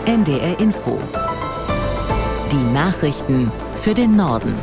NDR Info. Die Nachrichten für den Norden.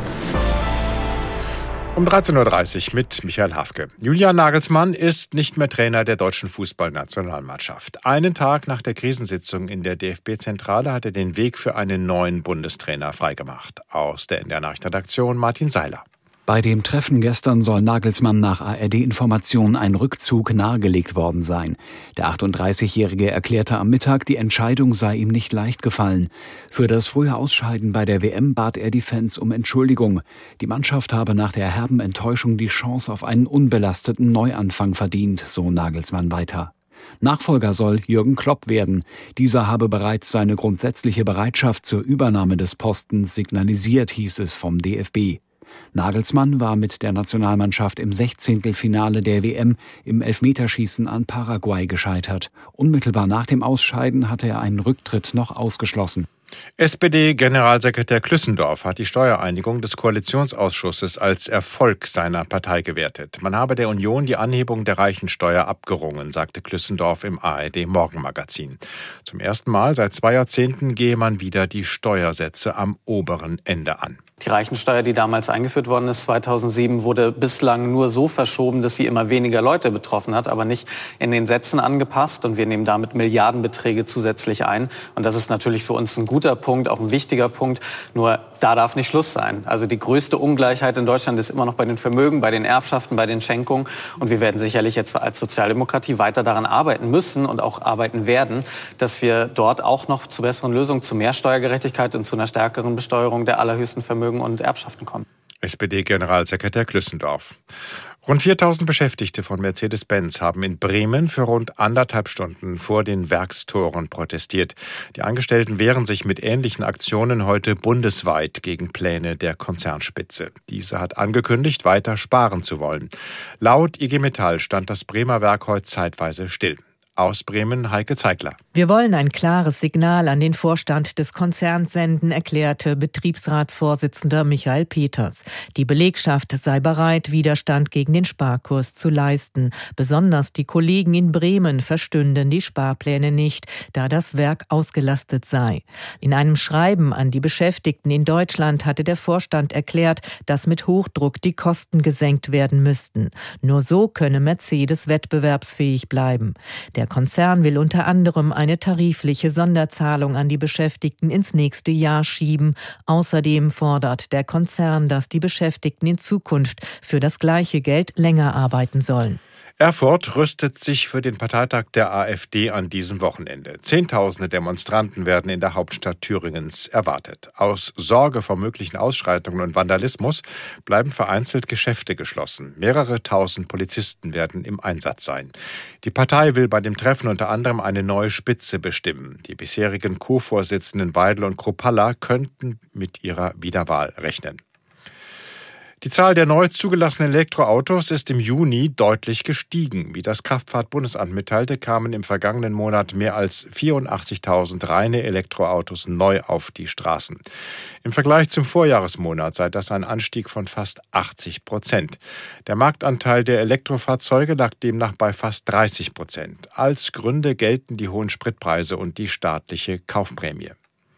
Um 13.30 Uhr mit Michael Hafke. Julian Nagelsmann ist nicht mehr Trainer der deutschen Fußballnationalmannschaft. Einen Tag nach der Krisensitzung in der DFB-Zentrale hat er den Weg für einen neuen Bundestrainer freigemacht. Aus der NDR-Nachrichtenredaktion Martin Seiler. Bei dem Treffen gestern soll Nagelsmann nach ARD-Informationen ein Rückzug nahegelegt worden sein. Der 38-Jährige erklärte am Mittag, die Entscheidung sei ihm nicht leicht gefallen. Für das frühe Ausscheiden bei der WM bat er die Fans um Entschuldigung. Die Mannschaft habe nach der herben Enttäuschung die Chance auf einen unbelasteten Neuanfang verdient, so Nagelsmann weiter. Nachfolger soll Jürgen Klopp werden. Dieser habe bereits seine grundsätzliche Bereitschaft zur Übernahme des Postens signalisiert, hieß es vom DFB. Nagelsmann war mit der Nationalmannschaft im 16. Finale der WM im Elfmeterschießen an Paraguay gescheitert. Unmittelbar nach dem Ausscheiden hatte er einen Rücktritt noch ausgeschlossen. SPD-Generalsekretär Klüssendorf hat die Steuereinigung des Koalitionsausschusses als Erfolg seiner Partei gewertet. Man habe der Union die Anhebung der Reichensteuer abgerungen, sagte Klüssendorf im ARD-Morgenmagazin. Zum ersten Mal seit 2 Jahrzehnten gehe man wieder die Steuersätze am oberen Ende an. Die Reichensteuer, die damals eingeführt worden ist, 2007, wurde bislang nur so verschoben, dass sie immer weniger Leute betroffen hat, aber nicht in den Sätzen angepasst. Und wir nehmen damit Milliardenbeträge zusätzlich ein. Und das ist natürlich für uns ein guter Punkt, auch ein wichtiger Punkt. Nur da darf nicht Schluss sein. Also die größte Ungleichheit in Deutschland ist immer noch bei den Vermögen, bei den Erbschaften, bei den Schenkungen. Und wir werden sicherlich jetzt als Sozialdemokratie weiter daran arbeiten müssen und auch arbeiten werden, dass wir dort auch noch zu besseren Lösungen, zu mehr Steuergerechtigkeit und zu einer stärkeren Besteuerung der allerhöchsten Vermögen und Erbschaften kommen. SPD-Generalsekretär Klüssendorf. Rund 4.000 Beschäftigte von Mercedes-Benz haben in Bremen für rund 1,5 Stunden vor den Werkstoren protestiert. Die Angestellten wehren sich mit ähnlichen Aktionen heute bundesweit gegen Pläne der Konzernspitze. Diese hat angekündigt, weiter sparen zu wollen. Laut IG Metall stand das Bremer Werk heute zeitweise still. Aus Bremen Heike Zeigler. Wir wollen ein klares Signal an den Vorstand des Konzerns senden, erklärte Betriebsratsvorsitzender Michael Peters. Die Belegschaft sei bereit, Widerstand gegen den Sparkurs zu leisten. Besonders die Kollegen in Bremen verstünden die Sparpläne nicht, da das Werk ausgelastet sei. In einem Schreiben an die Beschäftigten in Deutschland hatte der Vorstand erklärt, dass mit Hochdruck die Kosten gesenkt werden müssten. Nur so könne Mercedes wettbewerbsfähig bleiben. Der Konzern will unter anderem eine tarifliche Sonderzahlung an die Beschäftigten ins nächste Jahr schieben. Außerdem fordert der Konzern, dass die Beschäftigten in Zukunft für das gleiche Geld länger arbeiten sollen. Erfurt rüstet sich für den Parteitag der AfD an diesem Wochenende. Zehntausende Demonstranten werden in der Hauptstadt Thüringens erwartet. Aus Sorge vor möglichen Ausschreitungen und Vandalismus bleiben vereinzelt Geschäfte geschlossen. Mehrere tausend Polizisten werden im Einsatz sein. Die Partei will bei dem Treffen unter anderem eine neue Spitze bestimmen. Die bisherigen Co-Vorsitzenden Weidel und Kruppalla könnten mit ihrer Wiederwahl rechnen. Die Zahl der neu zugelassenen Elektroautos ist im Juni deutlich gestiegen. Wie das Kraftfahrtbundesamt mitteilte, kamen im vergangenen Monat mehr als 84.000 reine Elektroautos neu auf die Straßen. Im Vergleich zum Vorjahresmonat sei das ein Anstieg von fast 80%. Der Marktanteil der Elektrofahrzeuge lag demnach bei fast 30%. Als Gründe gelten die hohen Spritpreise und die staatliche Kaufprämie.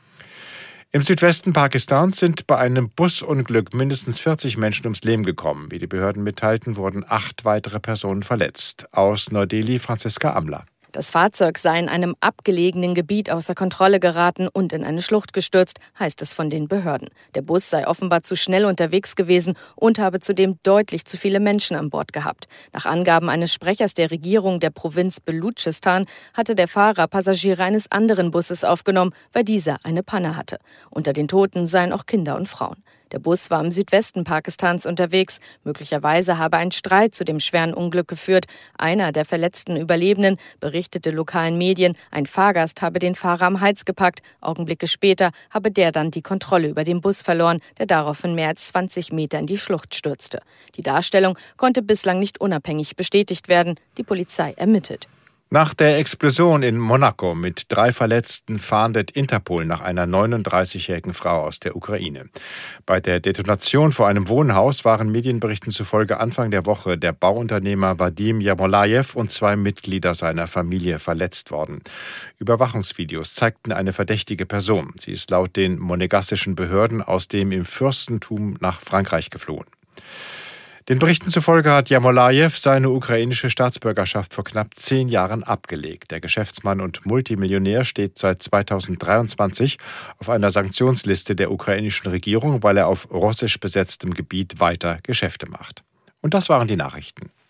Im Südwesten Pakistans sind bei einem Busunglück mindestens 40 Menschen ums Leben gekommen. Wie die Behörden mitteilten, wurden 8 weitere Personen verletzt. Aus Neu-Delhi Franziska Amler. Das Fahrzeug sei in einem abgelegenen Gebiet außer Kontrolle geraten und in eine Schlucht gestürzt, heißt es von den Behörden. Der Bus sei offenbar zu schnell unterwegs gewesen und habe zudem deutlich zu viele Menschen an Bord gehabt. Nach Angaben eines Sprechers der Regierung der Provinz Belutschistan hatte der Fahrer Passagiere eines anderen Busses aufgenommen, weil dieser eine Panne hatte. Unter den Toten seien auch Kinder und Frauen. Der Bus war im Südwesten Pakistans unterwegs. Möglicherweise habe ein Streit zu dem schweren Unglück geführt. Einer der verletzten Überlebenden berichtete lokalen Medien, ein Fahrgast habe den Fahrer am Hals gepackt. Augenblicke später habe der dann die Kontrolle über den Bus verloren, der daraufhin mehr als 20 Meter in die Schlucht stürzte. Die Darstellung konnte bislang nicht unabhängig bestätigt werden. Die Polizei ermittelt. Nach der Explosion in Monaco mit 3 Verletzten fahndet Interpol nach einer 39-jährigen Frau aus der Ukraine. Bei der Detonation vor einem Wohnhaus waren Medienberichten zufolge Anfang der Woche der Bauunternehmer Vadim Yermolayev und 2 Mitglieder seiner Familie verletzt worden. Überwachungsvideos zeigten eine verdächtige Person. Sie ist laut den monegassischen Behörden aus dem im Fürstentum nach Frankreich geflohen. Den Berichten zufolge hat Yermolayev seine ukrainische Staatsbürgerschaft vor knapp 10 Jahren abgelegt. Der Geschäftsmann und Multimillionär steht seit 2023 auf einer Sanktionsliste der ukrainischen Regierung, weil er auf russisch besetztem Gebiet weiter Geschäfte macht. Und das waren die Nachrichten.